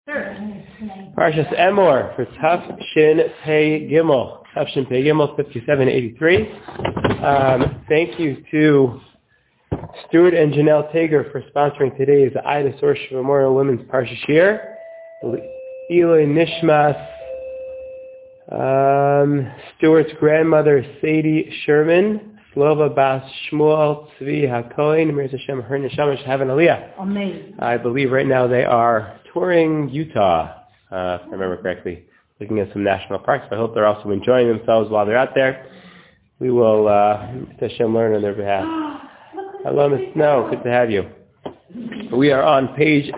Parshas Emor for Taf Shin Pei Gimel. Taf Shin Pei Gimel 5783. Thank you to Stuart and Janelle Tager for sponsoring today's Ida Source Memorial Women's Parsha Shir. Eloi Nishmas, Stuart's grandmother Sadie Sherman, Slova Bas Shmuel Tzvi HaKohen, Mir Hashem Her Neshama Shehav and Aliyah. Amen. I believe right now they are touring Utah, if I remember correctly, looking at some national parks. I hope they're also enjoying themselves while they're out there. We will, Hashem, learn on their behalf. Hello, Ms. Snow. Good to have you. We are on page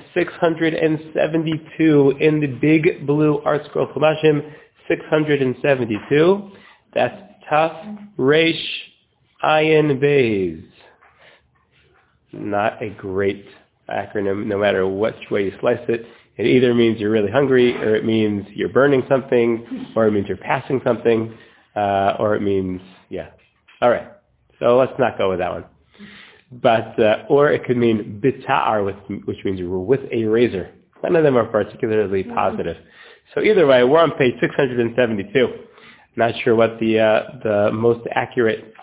672 in the big blue art scroll Chumashim, 672. That's Taf Reish Ayin Beis. Not a great acronym, no matter which way you slice it. It either means you're really hungry, or it means you're burning something, or it means you're passing something, or it means, yeah. All right. So let's not go with that one. But, or it could mean bita'ar, which means you were with a razor. None of them are particularly positive. So either way, we're on page 672. Not sure what the most accurate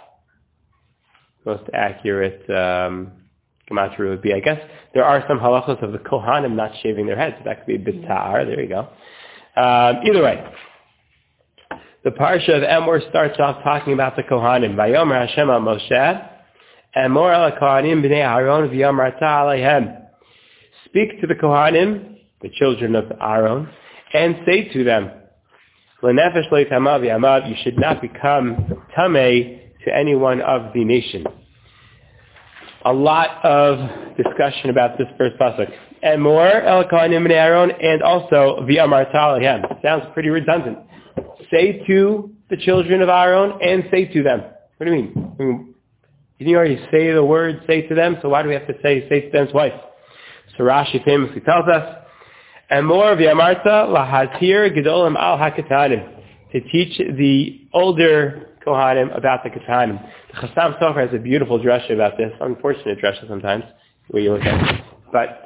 gematria would be. I guess there are some halachos of the kohanim not shaving their heads. That could be bita'ar. There you go. Either way, the parsha of Emor starts off talking about the kohanim. Vayomer Hashem al Moshe, Emor al kohanim b'nei Aaron v'yamarta aleihem. Speak to the kohanim, the children of Aaron, and say to them, L'nefesh lo yitama v'yamav, you should not become tamei to anyone of the nation. A lot of discussion about this first pasuk. Emor el kohanim b'nei Aaron, and also v'yamarta aleihem. Sounds pretty redundant. Say to the children of Aaron and say to them. What do you mean? Didn't you already say the word say to them? So why do we have to say to them twice? So Rashi famously tells us, Emor v'yamarta lahazhir gedolim al hakatanim, to teach the older kohanim about the katanim. The Chassam Sofer has a beautiful drasha about this, unfortunate drasha sometimes, the way you look at it. But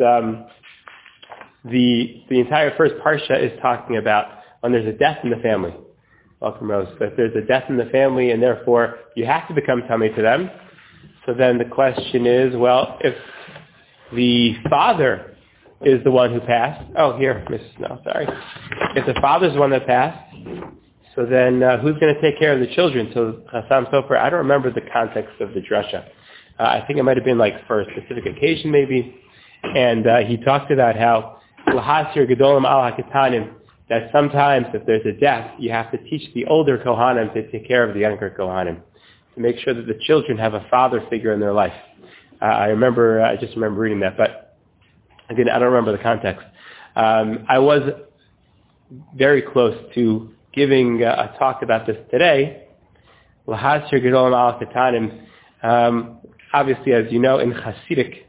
the entire first parsha is talking about when there's a death in the family. Welcome, Rose. So if there's a death in the family and therefore you have to become tamei to them, so then the question is, well, if the father is the one who passed, Mrs. Snow, sorry. If the father's the one that passed, so then who's going to take care of the children? So Chassam Sofer, I don't remember the context of the drasha. I think it might have been like for a specific occasion maybe. And he talked about how Lahasir Gedolim al HaKetanim, that sometimes if there's a death, you have to teach the older Kohanim to take care of the younger Kohanim, to make sure that the children have a father figure in their life. I just remember reading that, but again, I don't remember the context. I was very close to giving a talk about this today. Lahasir Gedolim al HaKetanim. Obviously, as you know, in Hasidic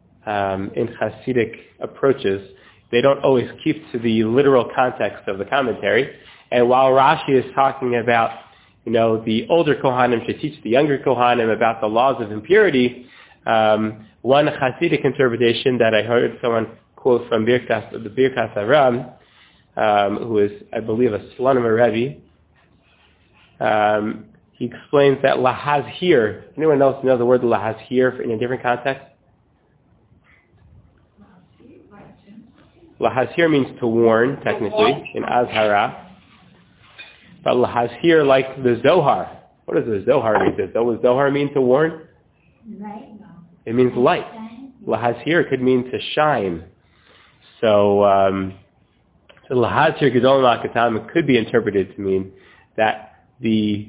approaches, they don't always keep to the literal context of the commentary. And while Rashi is talking about, the older Kohanim should teach the younger Kohanim about the laws of impurity, one Hasidic interpretation that I heard someone quote from the Birkas Aram, who is, I believe, a Slonimer Rebbe, he explains that lahazhir, anyone else know the word lahazhir in a different context? Lahazhir means to warn, technically, in Azhara. But lahazhir, like the Zohar. What does the Zohar mean? Does the Zohar mean to warn? It means light. Lahazhir could mean to shine. So lahazhir gedolim al HaKetanim could be interpreted to mean that the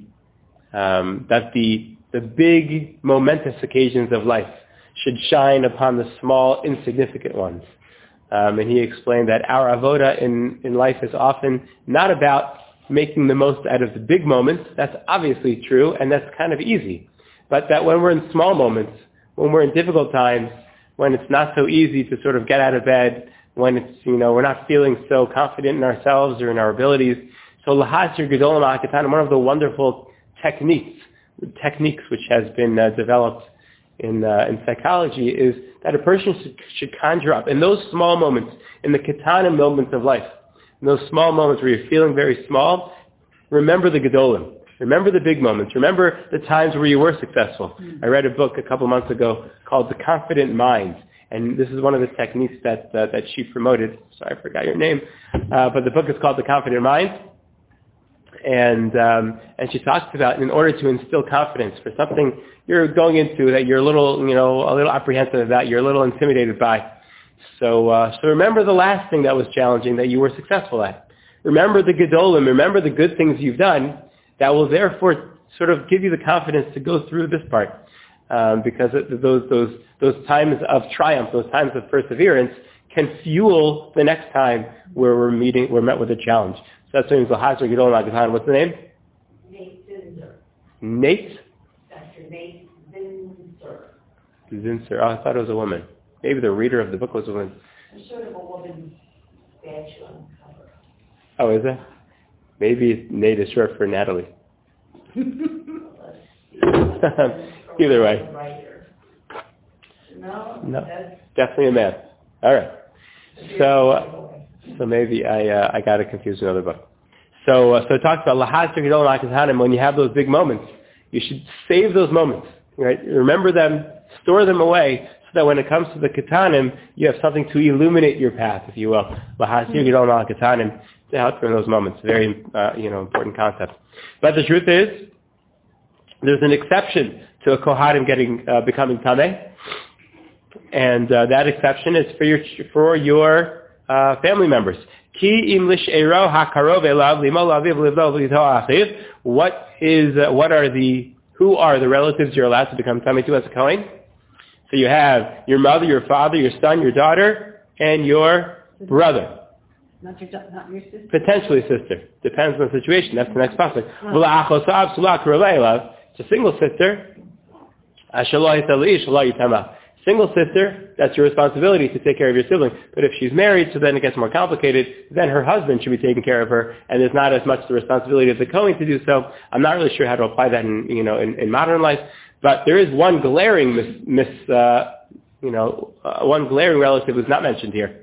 big momentous occasions of life should shine upon the small insignificant ones. And he explained that our avoda in life is often not about making the most out of the big moments. That's obviously true, and that's kind of easy. But that when we're in small moments, when we're in difficult times, when it's not so easy to sort of get out of bed, when it's, we're not feeling so confident in ourselves or in our abilities. So lahasir gedolim al HaKetanim, one of the wonderful techniques which has been developed in psychology is that a person should conjure up in those small moments, in the katanim moments of life, in those small moments where you're feeling very small, remember the gedolim. Remember the big moments. Remember the times where you were successful. I read a book a couple months ago called The Confident Mind. And this is one of the techniques that she promoted. Sorry, I forgot your name. But the book is called The Confident Mind. And she talks about in order to instill confidence for something you're going into that you're a little apprehensive about, you're a little intimidated by. So remember the last thing that was challenging that you were successful at. Remember the gedolim. Remember the good things you've done that will therefore sort of give you the confidence to go through this part. Because those times of triumph, those times of perseverance can fuel the next time where we're met with a challenge. So that's what it means, Lahazar Gedolim Agahan. What's the name? Nate Zinzer. Nate? Dr. Nate Zinzer. Zinzer. Oh, I thought it was a woman. Maybe the reader of the book was a woman. I'm sure of a woman's statue on the cover. Oh, is it? Maybe Nate is short for Natalie. Either way. No, definitely a man. All right. So maybe I got it confused with another book. So it talks about Lahazar Gedolim Akahanim. When you have those big moments, you should save those moments. Right? Remember them, store them away, so that when it comes to the Katanim, you have something to illuminate your path, if you will. Lahazar Gedolim Akahanim, to help during those moments. Very important concept. But the truth is, there's an exception to a Kohanim becoming Tameh, and that exception is for your family members. Ki im lish'ero hakarov elav limo laviv livdo v'yito achiv. Who are the relatives you're allowed to become Tameh to as a Kohen? So you have your mother, your father, your son, your daughter, and your brother. Not your sister? Potentially a sister. Depends on the situation. That's the next pasuk. It's a single sister. Single sister, that's your responsibility to take care of your sibling. But if she's married, so then it gets more complicated, then her husband should be taking care of her, and there's not as much the responsibility of the Kohen to do so. I'm not really sure how to apply that in modern life, but there is one glaring one glaring relative who's not mentioned here.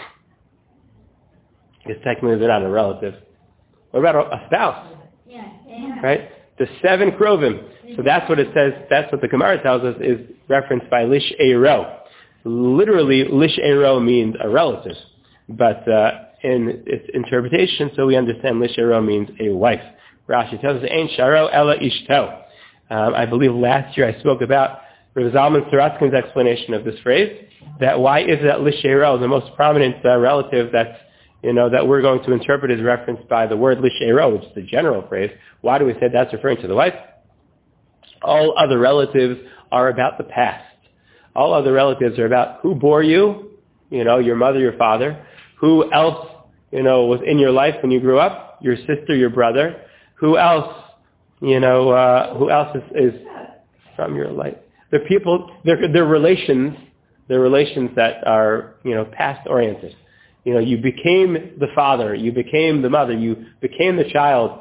Because technically they're not a relative. What about a spouse? Yeah. Right? The 7 krovim. So that's what it says, that's what the Gemara tells us is referenced by lish eiro. Literally, lish eiro means a relative. But in its interpretation, so we understand lish eiro means a wife. Rashi tells us, ein sharo ela ishto. I believe last year I spoke about Rav Zalman Saratskin's explanation of this phrase, that why is that lish eiro the most prominent relative that we're going to interpret as referenced by the word lish eiro, which is the general phrase. Why do we say that's referring to the wife? All other relatives are about the past. All other relatives are about who bore you, your mother, your father, who else, was in your life when you grew up, your sister, your brother, who else, who else is from your life. The people, they're relations that are, past oriented. You became the father, you became the mother, you became the child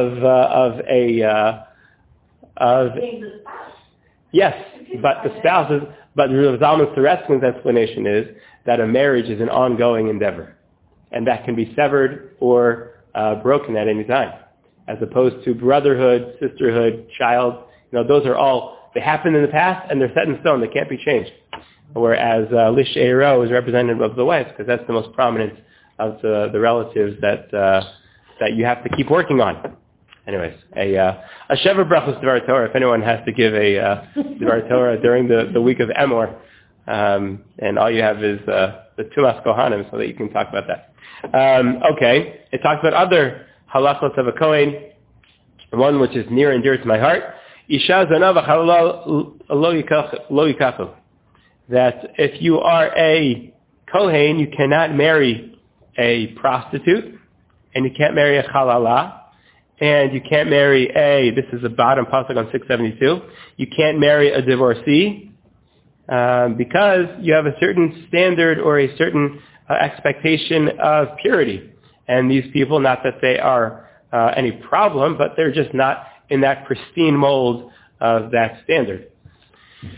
yes, but the spouse is, but Rav Zalman Saratskin's explanation is that a marriage is an ongoing endeavor, and that can be severed or broken at any time, as opposed to brotherhood, sisterhood, child. Those are all, they happened in the past and they're set in stone, they can't be changed. Whereas lish eiro is representative of the wife, because that's the most prominent of the relatives that you have to keep working on. Anyways, a Sheva Brachos Dvar Torah, if anyone has to give a Dvar Torah during the week of Emor, and all you have is the Tumas Kohanim, so that you can talk about that. Okay, it talks about other halachos of a Kohen, one which is near and dear to my heart. Isha zanav lo yikachu. That if you are a Kohen, you cannot marry a prostitute, and you can't marry a halala, and you can't marry this is the bottom pasuk on 672, you can't marry a divorcee, because you have a certain standard or a certain expectation of purity. And these people, not that they are any problem, but they're just not in that pristine mold of that standard.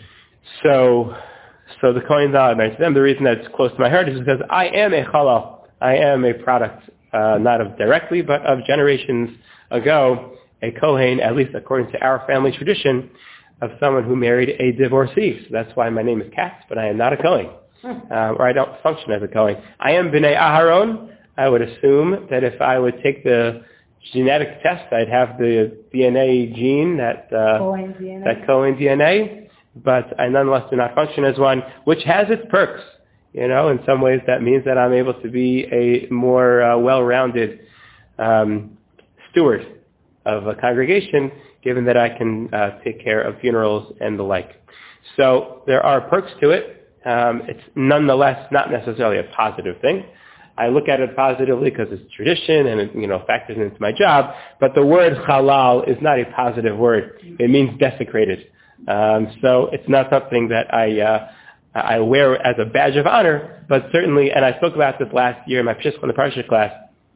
So the Kohen Zal married to them. The reason that it's close to my heart is because I am a chalal. I am a product, not of directly, but of generations ago, a Kohen, at least according to our family tradition, of someone who married a divorcee. So that's why my name is Katz, but I am not a Kohen, or I don't function as a Kohen. I am B'nai Aharon. I would assume that if I would take the genetic test, I'd have the DNA gene, that Kohen DNA, but I nonetheless do not function as one, which has its perks. In some ways that means that I'm able to be a more well-rounded steward of a congregation, given that I can take care of funerals and the like. So there are perks to it. It's nonetheless not necessarily a positive thing. I look at it positively because it's tradition and it factors into my job, but the word halal is not a positive word. It means desecrated. So it's not something that I wear as a badge of honor, but certainly, and I spoke about this last year in my Pshich on the Parsha class,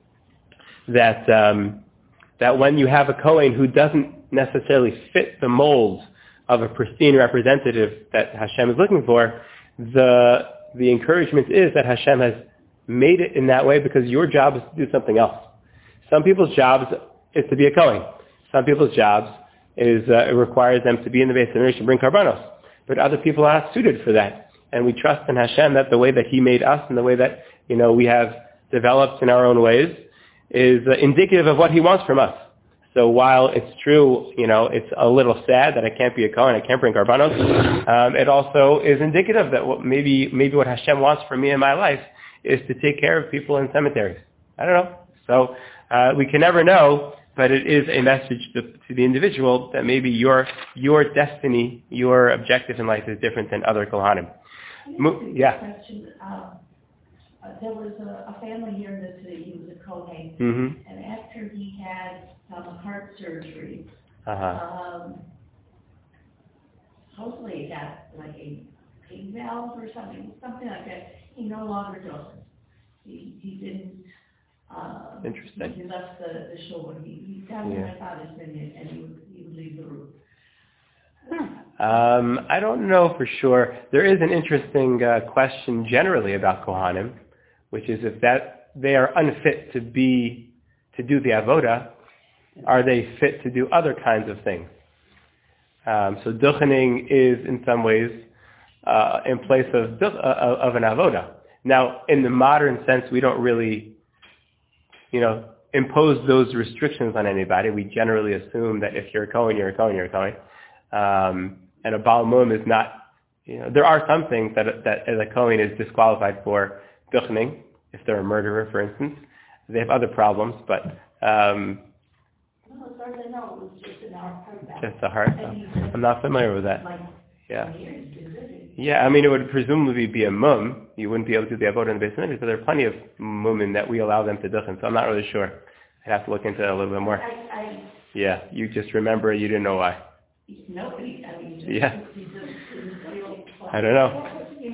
that when you have a Kohen who doesn't necessarily fit the mold of a pristine representative that Hashem is looking for, the encouragement is that Hashem has made it in that way because your job is to do something else. Some people's jobs is to be a Kohen. Some people's jobs is it requires them to be in the Beis Hamikdash and bring karbanos. But other people are not suited for that. And we trust in Hashem that the way that He made us and the way that we have developed in our own ways is indicative of what He wants from us. So while it's true, it's a little sad that I can't be a Kohen, I can't bring karbanos, it also is indicative that maybe what Hashem wants from me in my life is to take care of people in cemeteries. I don't know. So we can never know, but it is a message to the individual that maybe your destiny, your objective in life is different than other Kohanim. Yeah. Question. There was a family here in the city. He was a Kohen, and after he had some heart surgery, supposedly he got like a pig valve or something like that. He no longer does it. He didn't. Interesting. He left the shore. He got my father's opinion, and he would leave the room. I don't know for sure. There is an interesting question generally about Kohanim, which is if that they are unfit to do the avoda, are they fit to do other kinds of things? So duchening is in some ways in place of an avoda. Now, in the modern sense, we don't really, impose those restrictions on anybody. We generally assume that if you're a Kohen, you're a Kohen, you're a Kohen. And a Baal Mum is not, there are some things that a Kohen is disqualified for duchening, if they're a murderer, for instance. They have other problems, but No, as far as I know, it was just an heart valve. Just a heart. I'm not familiar with that. Yeah. Yeah, it would presumably be a mum. You wouldn't be able to do the avodah in the Beis Hamikdash, but there are plenty of mumim that we allow them to duchen, so I'm not really sure. I'd have to look into it a little bit more. Yeah, you just remember you didn't know why. Nobody, yeah. I don't know.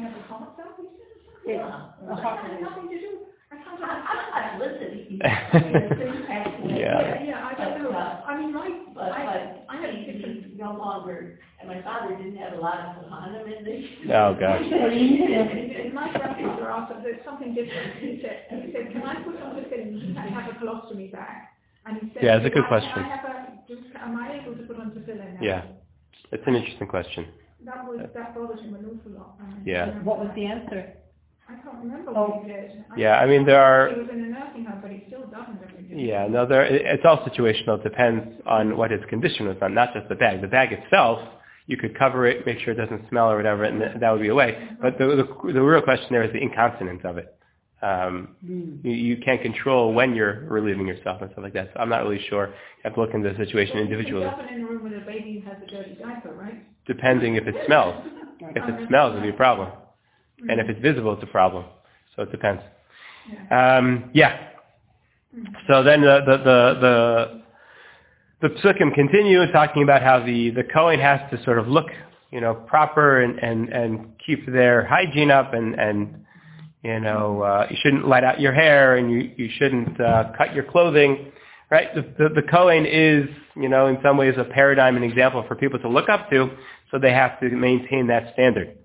Listen. Yeah. I don't know. But he no longer, and my father didn't have a lot of Kohanim in this. Oh, gosh. In my grandfather also, there's something different. He said, can I put on the film and have a colostomy bag? And he said, it's a good question. Am I able to put on tefillin now? Yeah, it's an interesting question. That bothered him an awful lot. Yeah. What was the answer? I can't remember what he did. There are... He was in a nursing home, but he still doesn't. Yeah, no, it's all situational. It depends on what his condition was on, not just the bag. The bag itself, you could cover it, make sure it doesn't smell or whatever, and that would be away. But the real question there is the incontinence of it. You can't control when you're relieving yourself and stuff like that. So I'm not really sure. You have to look into the situation individually. It's often in a room with a baby who has a dirty diaper, right? Depending if it smells. If it smells, it'll be a problem. And if it's visible, it's a problem. So it depends. So then the psukim continue talking about how the Kohen has to sort of look, proper and keep their hygiene up and you shouldn't light out your hair and you shouldn't cut your clothing, right? The Kohen is, in some ways a paradigm and example for people to look up to. so they have to maintain that standard.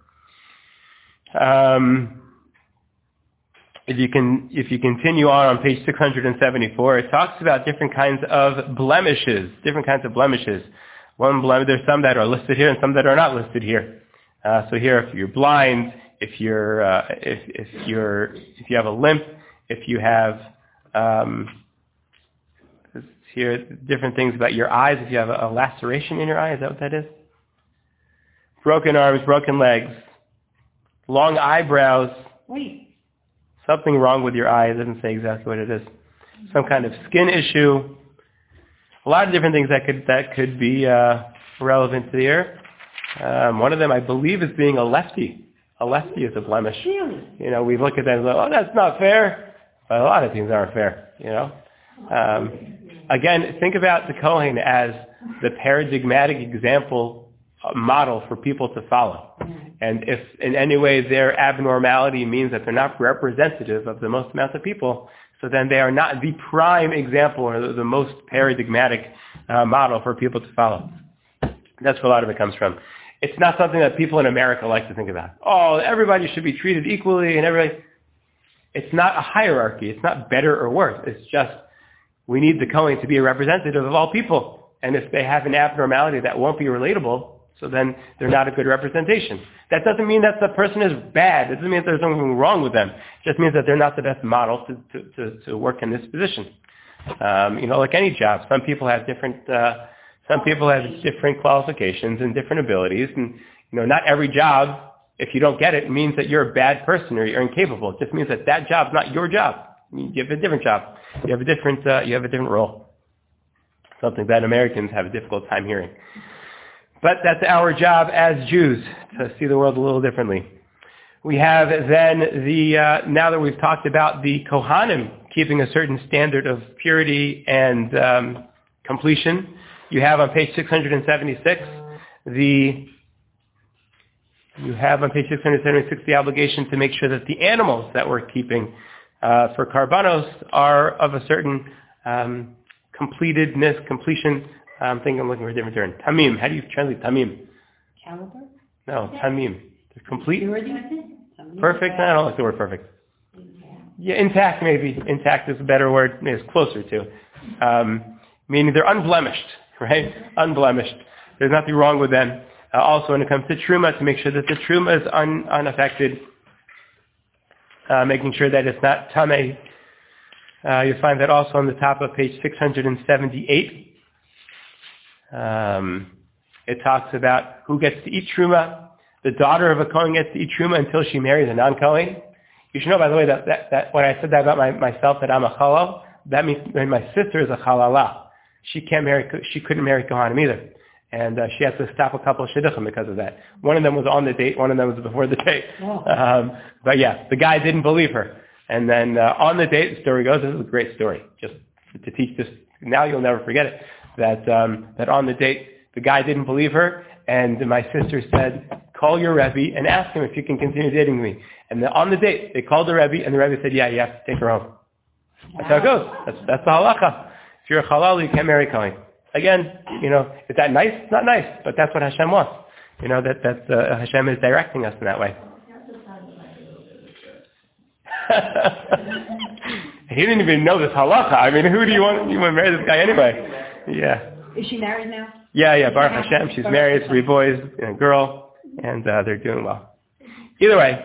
If you continue on page 674, it talks about different kinds of blemishes. There's some that are listed here and some that are not listed here. So here, if you're blind, if you have a limp, if you have here different things about your eyes. If you have a laceration in your eye, is that what that is? Broken arms, broken legs, long eyebrows. Wait. Something wrong with your eye. It doesn't say exactly what it is. Some kind of skin issue. A lot of different things that could be relevant here. One of them, I believe, is being a lefty. A lefty is a blemish. Really? You know, we look at that and go, oh, that's not fair. But a lot of things aren't fair, you know. Again, think about the Kohen as the paradigmatic example model for people to follow. And if in any way their abnormality means that they're not representative of the most amount of people, so then they are not the prime example or the most paradigmatic model for people to follow. That's where a lot of it comes from. It's not something that people in America like to think about. Oh, everybody should be treated equally and everybody. It's not a hierarchy. It's not better or worse. It's just we need the Kohen to be a representative of all people. And if they have an abnormality that won't be relatable, so then they're not a good representation. That doesn't mean that the person is bad. It doesn't mean that there's something wrong with them. It just means that they're not the best model to work in this position. Like any job, some people have different qualifications and different abilities. And, not every job, if you don't get it, means that you're a bad person or you're incapable. It just means that that job's not your job. You have a different job. You have a different role. Something that Americans have a difficult time hearing. But that's our job as Jews, to see the world a little differently. We have then now that we've talked about the Kohanim keeping a certain standard of purity and completion, you have on page 676 the obligation to make sure that the animals that we're keeping for karbanos are of a certain completion. I'm looking for a different term. Tamim. How do you translate tamim? Caliber? No, tamim. Complete? Perfect? I don't like the word perfect. Yeah, intact maybe. Intact is a better word. Maybe it's closer to. Meaning they're unblemished, right? Unblemished. There's nothing wrong with them. Also, when it comes to truma, to make sure that the truma is unaffected, making sure that it's not tameh. You'll find that also on the top of page 678. It talks about who gets to eat truma. The daughter of a Kohen gets to eat truma until she marries a non-Kohen. You should know, by the way, that when I said that about myself, that I'm a chalal, that means when my sister is a chalalah. She couldn't marry Kohanim either. And she had to stop a couple of shidduchim because of that. One of them was on the date, one of them was before the date. But yeah, the guy didn't believe her. And then on the date, the story goes, this is a great story, just to teach this, now you'll never forget it, that on the date, the guy didn't believe her, and my sister said, call your Rebbe and ask him if you can continue dating me. And on the date, they called the Rebbe, and the Rebbe said, yeah, you have to take her home. That's how it goes. That's the halacha. If you're a halal, you can't marry Kohen. Again, is that nice? It's not nice, but that's what Hashem wants. Hashem is directing us in that way. He didn't even know this halacha. I mean, who do you want to marry this guy anyway? Yeah. Is she married now? Yeah, Baruch Hashem. She's married, 3 boys and a girl, and they're doing well. Either way,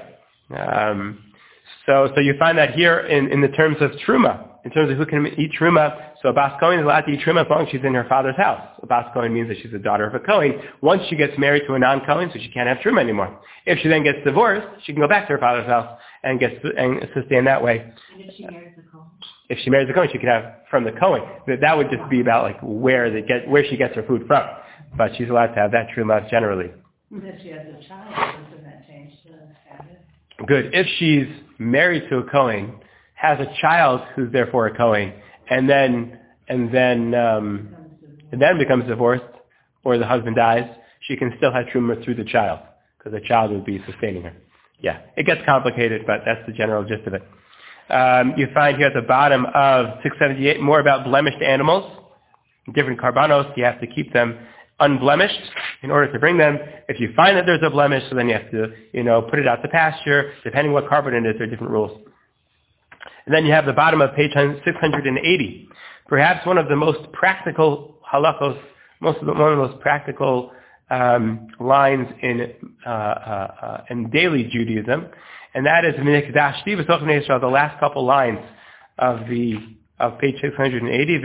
so you find that here in the terms of truma, in terms of who can eat truma. So a Bas Kohen is allowed to eat truma as long as she's in her father's house. A Bas Kohen means that she's the daughter of a Kohen. Once she gets married to a non-Kohen, so she can't have truma anymore. If she then gets divorced, she can go back to her father's house and sustain that way. And if she marries the Kohen? If she marries a Kohen, she can have from the Kohen. That would just be about like where she gets her food from. But she's allowed to have that truma generally. If she has a child, doesn't that change the status? Good. If she's married to a Kohen, has a child who's therefore a Kohen, and then becomes divorced, or the husband dies, she can still have truma through the child, because the child would be sustaining her. Yeah, it gets complicated, but that's the general gist of it. You find here at the bottom of 678 more about blemished animals, different karbanos. You have to keep them, unblemished in order to bring them. If you find that there's a blemish, so then you have to, put it out to pasture. Depending what carbon it is, there are different rules. And then you have the bottom of page 680. Perhaps one of the most practical halachos, one of the most practical lines in daily Judaism, and that is the last couple lines of page 680.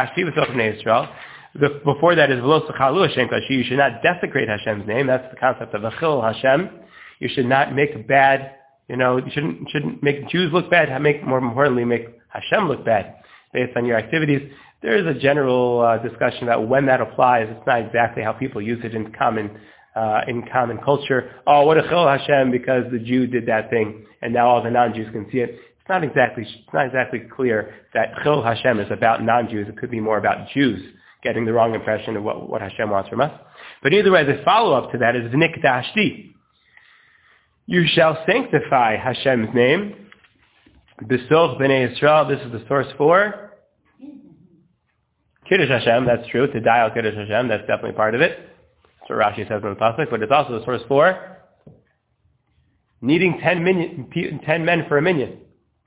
Before that is you should not desecrate Hashem's name. That's the concept of Achil Hashem. You should not make bad. You shouldn't make Jews look bad. More importantly, make Hashem look bad based on your activities. There is a general discussion about when that applies. It's not exactly how people use it in common culture. Oh, what a chil Hashem because the Jew did that thing, and now all the non-Jews can see it. It's not exactly clear that chil Hashem is about non-Jews. It could be more about Jews getting the wrong impression of what Hashem wants from us. But either way, the follow-up to that is v'nikdashti. You shall sanctify Hashem's name. B'soch b'nei Yisrael. This is the source for Kiddush Hashem, that's true. To dial Kiddush Hashem, that's definitely part of it. That's what Rashi says in the pasuk. But it's also the source for needing 10 men for a minyan.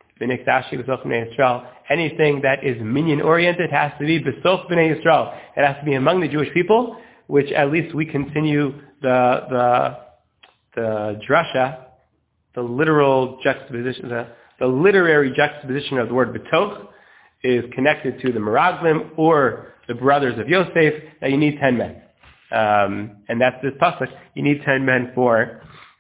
Anything that is minyan-oriented has to be B'soch b'nei Yisrael. It has to be among the Jewish people, which at least we continue the drasha, the literal juxtaposition, the literary juxtaposition of the word b'toch, is connected to the Meraglim or the brothers of Yosef, that you need 10 men. And that's this pasuk. You need 10 men for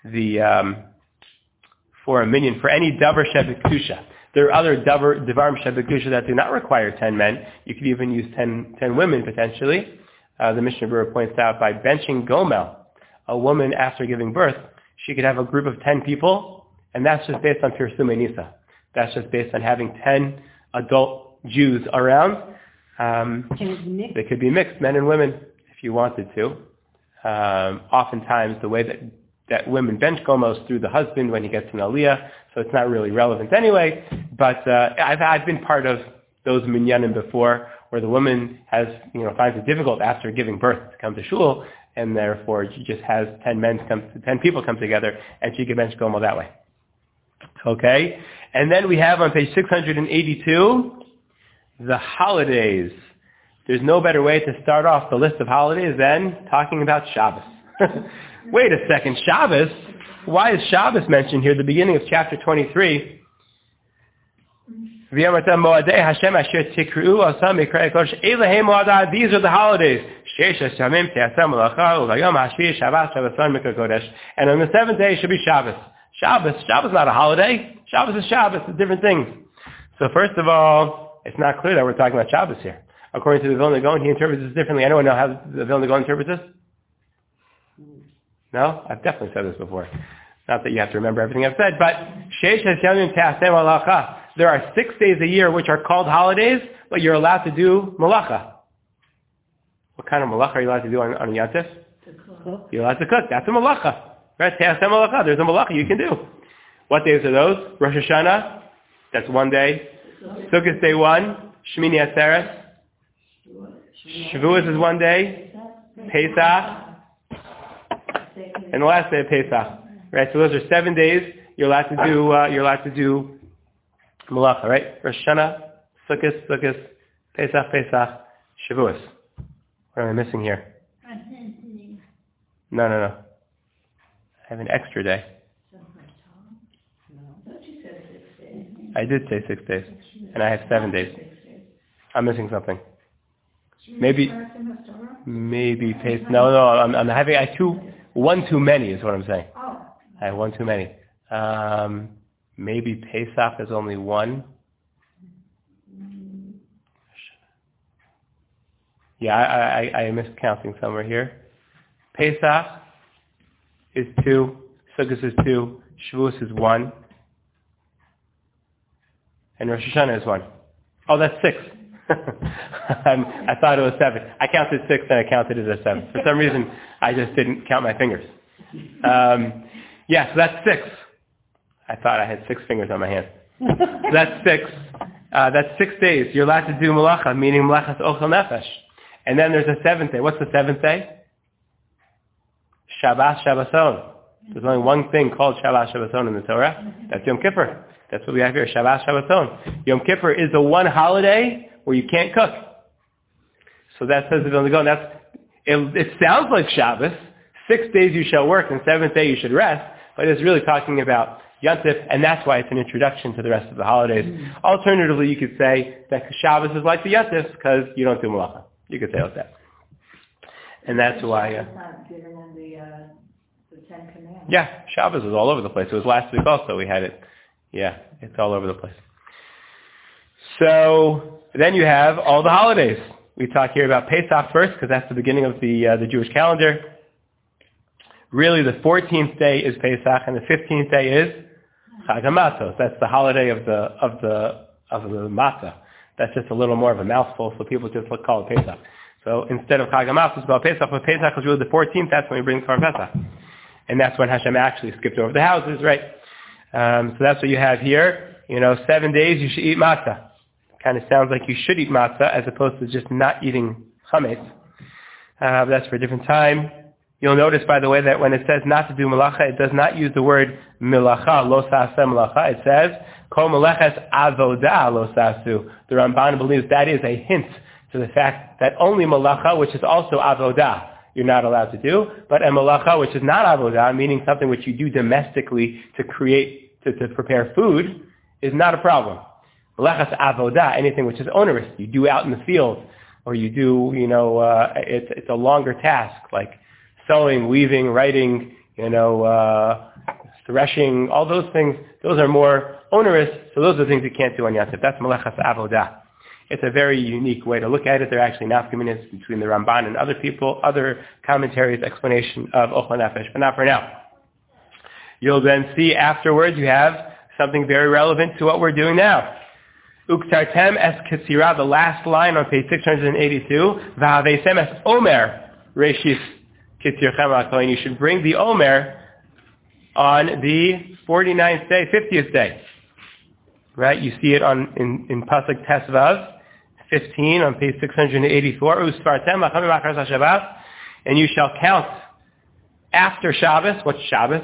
a minyan, for any davar shebektusha. There are other davarim shebektusha that do not require 10 men. You could even use 10 women potentially. The Mishnah Berurah points out by benching gomel, a woman after giving birth, she could have a group of 10 people, and that's just based on Pirsumei Nisa. That's just based on having 10 adult Jews around. They could be mixed, men and women, if you wanted to. Oftentimes, the way that women bench gomos through the husband when he gets an aliyah, so it's not really relevant anyway. But I've been part of those minyanim before, where the woman finds it difficult after giving birth to come to shul, and therefore she just has 10 people come together, and she can bench gomo that way. Okay, and then we have on page 682. The holidays. There's no better way to start off the list of holidays than talking about Shabbos. Wait a second, Shabbos? Why is Shabbos mentioned here at the beginning of chapter 23? These are the holidays. And on the seventh day should be Shabbos. Shabbos is not a holiday. Shabbos is Shabbos. It's different things. So first of all, it's not clear that we're talking about Shabbos here. According to the Vilna Gaon, he interprets this differently. Anyone know how the Vilna Gaon interprets this? No? I've definitely said this before. Not that you have to remember everything I've said, but there are 6 days a year which are called holidays, but you're allowed to do malacha. What kind of malacha are you allowed to do on a Yantif? You're allowed to cook. That's a malacha. Right? There's a malacha you can do. What days are those? Rosh Hashanah, that's 1 day. Sukkot day 1, Shmini Atzeres, Shavuos is 1 day, Pesach, and the last day of Pesach. Right, so those are 7 days. You're allowed to do malacha, right? Rosh Hashanah, Sukkot, Pesach, Shavuos. What am I missing here? No. I have an extra day. I did say 6 days, and I have 7 days. I'm missing something. Maybe Pesach. No. I'm having. I one too many is what I'm saying. I have one too many. Maybe Pesach is only 1. Yeah, I am miscounting somewhere here. Pesach is 2. Sukkot is 2. Shavuos is 1. And Rosh Hashanah is 1. Oh, that's 6. I thought it was 7. I counted 6 and I counted it as 7. For some reason, I just didn't count my fingers. So that's 6. I thought I had 6 fingers on my hand. So that's 6. That's 6 days. You're allowed to do malacha, meaning malachas ochel nefesh. And then there's a seventh day. What's the seventh day? Shabbat Shabbaton. There's only one thing called Shabbat Shabbaton in the Torah. That's Yom Kippur. That's what we have here, Shabbat Shabbaton. Yom Kippur is the one holiday where you can't cook. So that says it on the go. It sounds like Shabbos. 6 days you shall work, and 7th day you should rest. But it's really talking about Yontif, and that's why it's an introduction to the rest of the holidays. Mm-hmm. Alternatively, you could say that Shabbos is like the Yontif because you don't do malacha. You could say it like that. And that's why... It's not given in the Ten Commandments. Yeah, Shabbos is all over the place. It was last week also we had it. Yeah, it's all over the place. So then you have all the holidays. We talk here about Pesach first because that's the beginning of the Jewish calendar. Really, the 14th day is Pesach, and the 15th day is Chag HaMatzos. That's the holiday of the matzah. That's just a little more of a mouthful, so people just call it Pesach. So instead of Chag HaMatzos, it's called Pesach, but Pesach is really the 14th. That's when we bring Korban Pesach, and that's when Hashem actually skipped over the houses, right? So that's what you have here. 7 days you should eat matzah. Kind of sounds like you should eat matzah as opposed to just not eating chametz. That's for a different time. You'll notice, by the way, that when it says not to do malacha, it does not use the word milacha, lo saseh malacha. It says, kol meleches avodah lo sasu. The Ramban believes that is a hint to the fact that only malacha, which is also avodah, you're not allowed to do, but a malacha, which is not avodah, meaning something which you do domestically to create, to prepare food, is not a problem. Malachas avodah, anything which is onerous, you do out in the field, or you do, it's a longer task, like sewing, weaving, writing, threshing, all those things, those are more onerous, so those are the things you can't do on Yom Tov. That's malachas avodah. It's a very unique way to look at it. There are actually nafkaminus between the Ramban and other people, other commentaries, explanation of Ochel Nefesh, but not for now. You'll then see afterwards you have something very relevant to what we're doing now. Uktartem es ketzira, the last line on page 682, v'havesem es omer reshis ketzirchem ha'kohen. You should bring the omer on the 49th day, 50th day. Right? You see it in Pasuk Tesvav 15 on page 684. Usfartem lachamim achar Shabbat, and you shall count after Shabbos. What's Shabbos?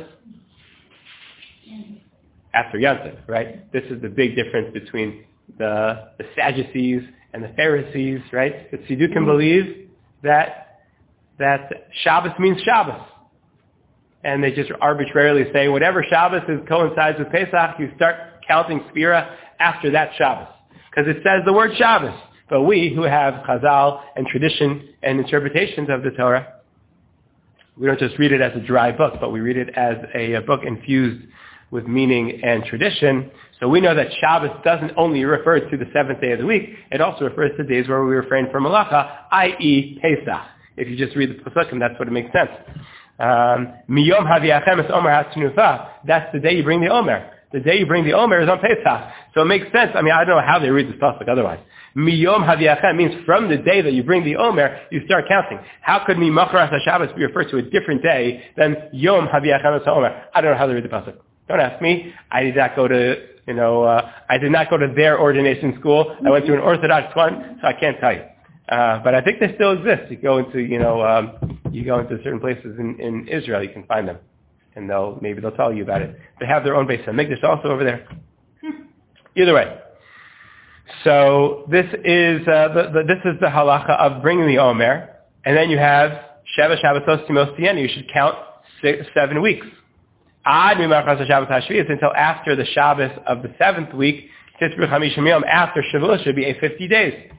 After Yom Tov, right? This is the big difference between the Sadducees and the Pharisees, right? The Tziddukim believe that Shabbos means Shabbos. And they just arbitrarily say whatever Shabbos coincides with Pesach, you start counting Sphira after that Shabbos. Because it says the word Shabbos. But we, who have Chazal and tradition and interpretations of the Torah, we don't just read it as a dry book, but we read it as a book infused with meaning and tradition. So we know that Shabbos doesn't only refer to the 7th day of the week, it also refers to days where we refrain from malacha, i.e. Pesach. If you just read the Pesukim, that's what it makes sense. Miyom haviachem es omer hatnufa. That's the day you bring the omer. The day you bring the omer is on Pesach. So it makes sense. I don't know how they read the Pasuk otherwise. Miyom haviachem means from the day that you bring the omer, you start counting. How could Mimachras HaShabbos be referred to a different day than Yom haviachem es omer? I don't know how they read the Pasuk. Don't ask me. I did not go to, I did not go to their ordination school. I went to an Orthodox one, so I can't tell you. But I think they still exist. You go into, you go into certain places in Israel, you can find them, and maybe they'll tell you about it. They have their own base Hamikdash also over there. Either way, so this is the halacha of bringing the omer, and then you have Sheva Shabbatos Timos Tiyenu. You should count 7 weeks. Ad Mimachras HaShabbos HaShvius, until after the Shabbos of the 7th week. Titzbur Chamishim Yom, after Shavuot should be a 50 days.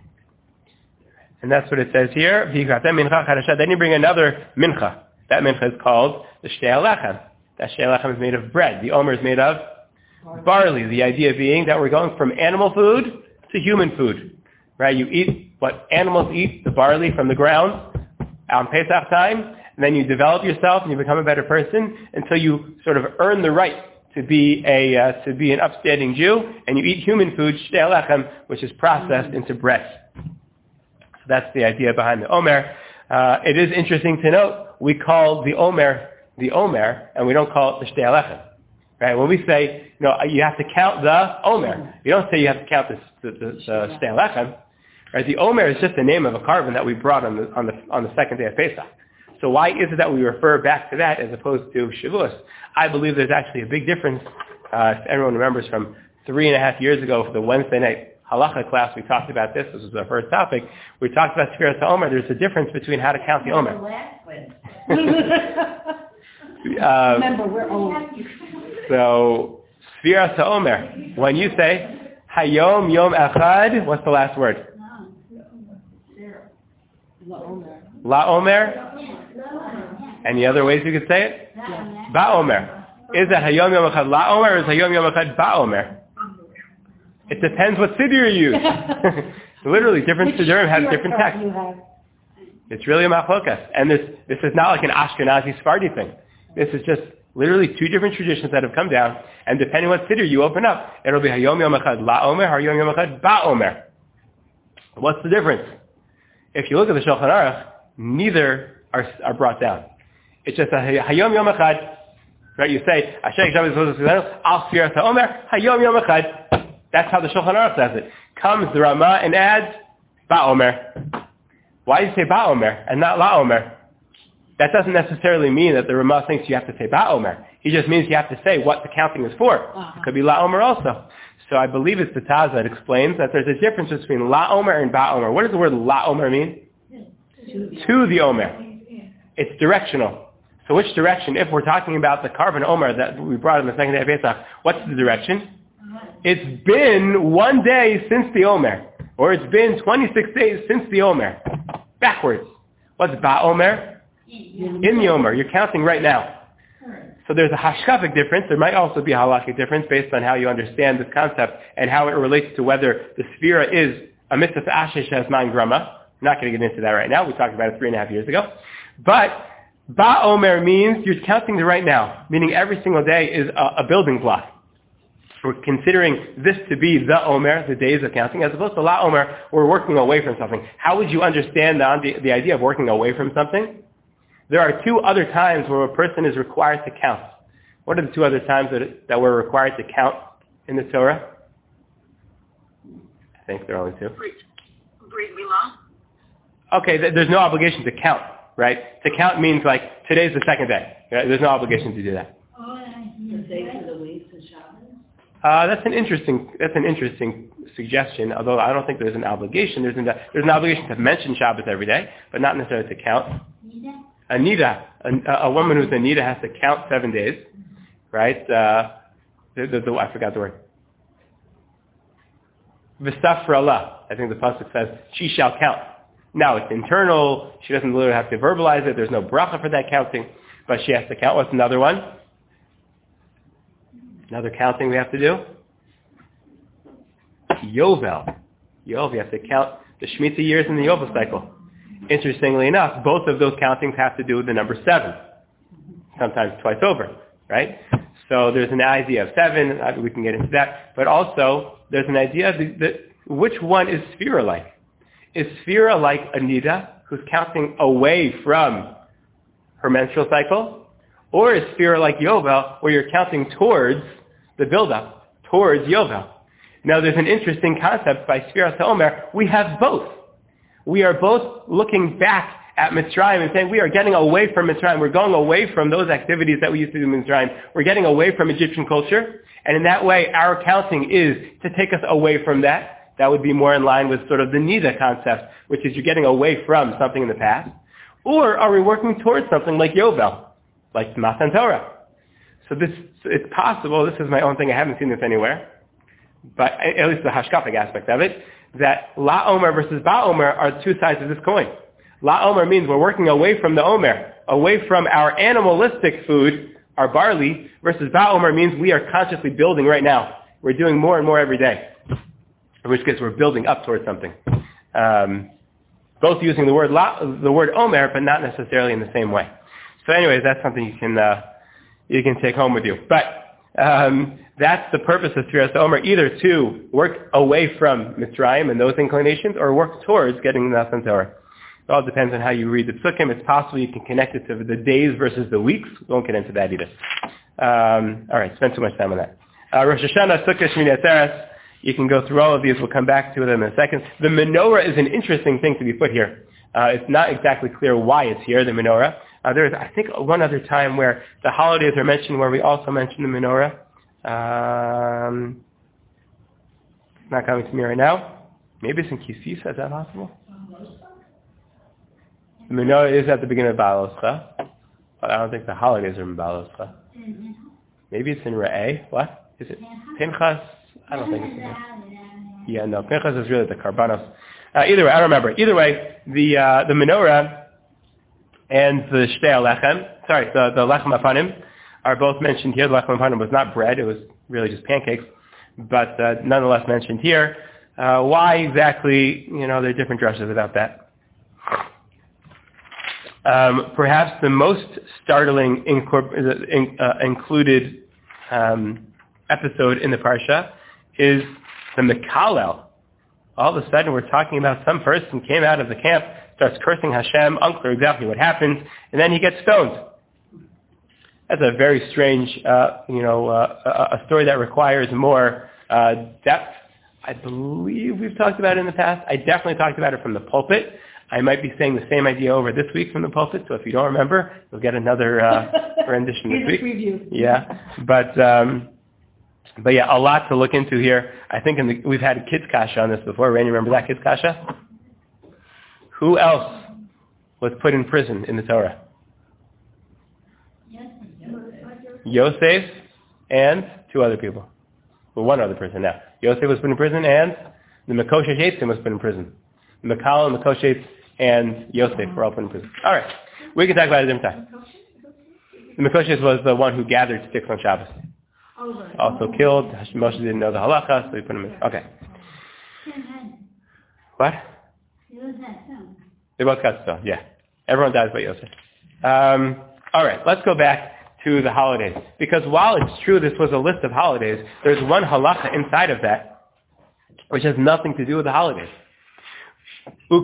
And that's what it says here. Then you bring another mincha. That mincha is called the Shtei Alechem. That Shtei Alechem is made of bread. The omer is made of barley. The idea being that we're going from animal food to human food. Right? You eat what animals eat, the barley from the ground, on Pesach time, and then you develop yourself and you become a better person until you sort of earn the right to be an upstanding Jew, and you eat human food, Shtei Alechem, which is processed into bread. That's the idea behind the Omer. It is interesting to note, we call the Omer, and we don't call it the Shtei Alechem. Right? When we say, you have to count the Omer. You don't say you have to count the Shtei Alechem. Right? The Omer is just the name of a carbon that we brought on the second day of Pesach. So why is it that we refer back to that as opposed to Shavuos? I believe there's actually a big difference. If everyone remembers from 3.5 years ago for the Wednesday night halacha class, we talked about this. This was our first topic. We talked about Sfiras HaOmer. There's a difference between how to count the Omer. Remember, we're old. So, Sfiras HaOmer. When you say, Hayom Yom Echad, what's the last word? La Omer. Any other ways you could say it? Ba Omer. Is it Hayom Yom Echad La Omer or is Hayom Yom Echad Ba Omer? It depends what siddur you use. Literally, different siddurim have different texts. It's really a machlokas. And this is not like an Ashkenazi Sephardi thing. This is just literally two different traditions that have come down, and depending what siddur you open up, it'll be Hayom Yom Echad La Omer, Hayom Yom Echad Ba Omer. What's the difference? If you look at the Shulchan Aruch, neither are brought down. It's just a Hayom Yom Echad. Right? You say, Asher Yishav Yisrael Al Sfiras HaOmer, Hayom Yom Echad. That's how the Shulchan Aruch says it. Comes the Ramah and adds Ba Omer. Why do you say Ba Omer and not La Omer? That doesn't necessarily mean that the Ramah thinks you have to say Ba Omer. He just means you have to say what the counting is for. It could be La Omer also. So I believe it's the Taz that explains that there's a difference between La Omer and Ba Omer. What does the word La Omer mean? To the Omer. It's directional. So which direction? If we're talking about the carbon Omer that we brought on the second day of Pesach, what's the direction? It's been 1 day since the Omer. Or it's been 26 days since the Omer. Backwards. What's Ba Omer? In the Omer. You're counting right now. So there's a hashkafic difference. There might also be a halakhic difference based on how you understand this concept and how it relates to whether the sphera is a mitzvah ashesh has 9 grama. We're not going to get into that right now. We talked about it 3.5 years ago. But Ba Omer means you're counting the right now, meaning every single day is a building block. We're considering this to be the Omer, the days of counting, as opposed to La Omer, we're working away from something. How would you understand the idea of working away from something? There are 2 other times where a person is required to count. What are the 2 other times that we're required to count in the Torah? I think there are only 2. Brit Milah. Okay, there's no obligation to count, right? To count means like today's the second day. Right? There's no obligation to do that. That's an interesting suggestion. Although I don't think there's an obligation. There's an obligation to mention Shabbos every day, but not necessarily to count. A nida, a woman who's a nida has to count 7 days, right? I forgot the word. V'safra Allah. I think the pasuk says she shall count. Now it's internal. She doesn't literally have to verbalize it. There's no bracha for that counting, but she has to count. What's another one? Another counting we have to do? Yovel. You have to count the Shemitah years in the Yovel cycle. Interestingly enough, both of those countings have to do with the number 7. Sometimes twice over, right? So there's an idea of 7. We can get into that. But also, there's an idea that which one is Sphira like? Is Sphira like a Nida who's counting away from her menstrual cycle? Or is Sphira like Yovel where you're counting towards the buildup, towards Yovel? Now there's an interesting concept by Sfiras HaOmer. We have both. We are both looking back at Mitzrayim and saying we are getting away from Mitzrayim. We're going away from those activities that we used to do in Mitzrayim. We're getting away from Egyptian culture. And in that way, our counting is to take us away from that. That would be more in line with sort of the Nida concept, which is you're getting away from something in the past. Or are we working towards something like Yovel, like Matan Torah? So it's possible, this is my own thing, I haven't seen this anywhere, but at least the hashkafic aspect of it, that La Omer versus Ba Omer are 2 sides of this coin. La Omer means we're working away from the Omer, away from our animalistic food, our barley, versus Ba Omer means we are consciously building right now. We're doing more and more every day. In which case we're building up towards something. Both using the word Omer, but not necessarily in the same way. So anyways, that's something you can take home with you. But that's the purpose of Sfiras HaOmer, either to work away from Mitzrayim and those inclinations, or work towards getting the Matan Torah. It all depends on how you read the Psukim. It's possible you can connect it to the days versus the weeks. We won't get into that either. All right, spend too much time on that. Rosh Hashanah, Sukkot, Shmini Atzeres. You can go through all of these. We'll come back to them in a second. The menorah is an interesting thing to be put here. It's not exactly clear why it's here, the menorah. There's, I think, one other time where the holidays are mentioned where we also mention the menorah. Not coming to me right now. Maybe it's in Kisisa. Is that possible? The menorah is at the beginning of Baloscha, but I don't think the holidays are in Baloscha. Maybe it's in Re'eh. What? Is it Pinchas? I don't think it's in Yeah, no. Pinchas is really the Karbanos. Either way, I don't remember. Either way, the menorah and the Shtei Lechem, the Lechem Apanim, are both mentioned here. The Lechem Apanim was not bread. It was really just pancakes, but nonetheless mentioned here. Why exactly, there are different drushes about that. Perhaps the most startling included episode in the Parsha is the Mekalel. All of a sudden we're talking about some person came out of the camp, starts cursing Hashem, unclear exactly what happens, and then he gets stoned. That's a very strange, a story that requires more depth. I believe we've talked about it in the past. I definitely talked about it from the pulpit. I might be saying the same idea over this week from the pulpit, so if you don't remember, you'll get another rendition this week. Preview. Yeah, but yeah, a lot to look into here. I think we've had a kids kasha on this before. Randy, remember that kids kasha? Who else was put in prison in the Torah? Yosef and two other people. Well, one other person now. Yosef was put in prison, and the Mekoshes Yetzim was put in prison. Mikal and Mekoshes and Yosef were all put in prison. All right. We can talk about it a different time. The Mekoshes was the one who gathered sticks on Shabbos. Also killed. Moshe didn't know the halacha, so we put him in. Okay. What? They both got stoned, yeah. Everyone dies but Yosef. All right. Let's go back to the holidays. Because while it's true this was a list of holidays, there's one halacha inside of that which has nothing to do with the holidays. That's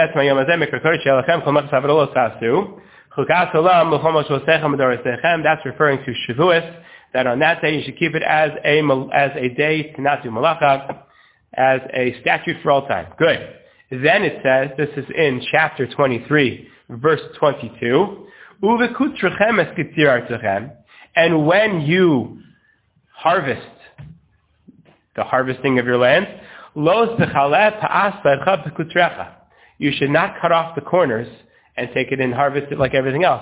referring to Shavuos, that on that day you should keep it as a day to not do malacha, as a statute for all time. Good. Then it says, this is in chapter 23, verse 22, and when you harvest, the harvesting of your land, you should not cut off the corners and take it and harvest it like everything else.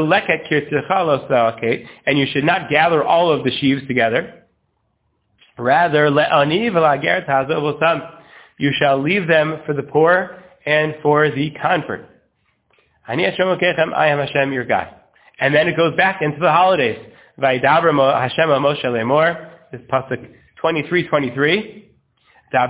And you should not gather all of the sheaves together. Rather, you shall leave them for the poor and for the convert. I am Hashem, your God. And then it goes back into the holidays. This pasuk 23:23. In